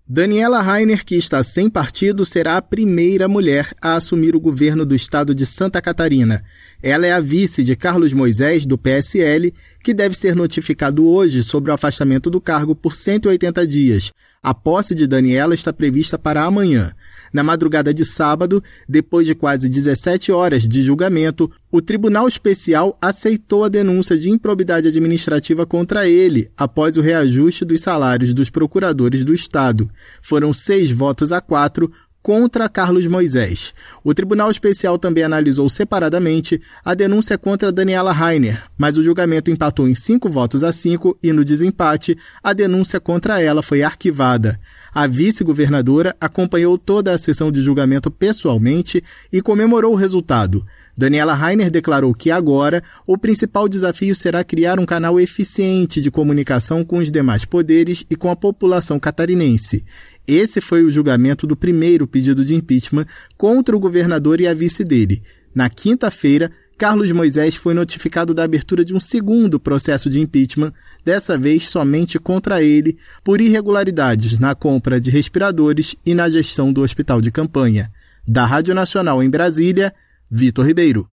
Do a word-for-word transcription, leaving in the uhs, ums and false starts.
Daniela Rainer, que está sem partido, será a primeira mulher a assumir o governo do estado de Santa Catarina. Ela é a vice de Carlos Moisés, do P S L, que deve ser notificado hoje sobre o afastamento do cargo por cento e oitenta dias. A posse de Daniela está prevista para amanhã. Na madrugada de sábado, depois de quase dezessete horas de julgamento, o Tribunal Especial aceitou a denúncia de improbidade administrativa contra ele, após o reajuste dos salários dos procuradores do Estado. Foram seis votos a quatro contra Carlos Moisés. O Tribunal Especial também analisou separadamente a denúncia contra Daniela Rainer, mas o julgamento empatou em cinco votos a cinco e, no desempate, a denúncia contra ela foi arquivada. A vice-governadora acompanhou toda a sessão de julgamento pessoalmente e comemorou o resultado. Daniela Rainer declarou que agora o principal desafio será criar um canal eficiente de comunicação com os demais poderes e com a população catarinense. Esse foi o julgamento do primeiro pedido de impeachment contra o governador e a vice dele. Na quinta-feira, Carlos Moisés foi notificado da abertura de um segundo processo de impeachment, dessa vez somente contra ele, por irregularidades na compra de respiradores e na gestão do hospital de campanha. Da Rádio Nacional em Brasília, Vitor Ribeiro.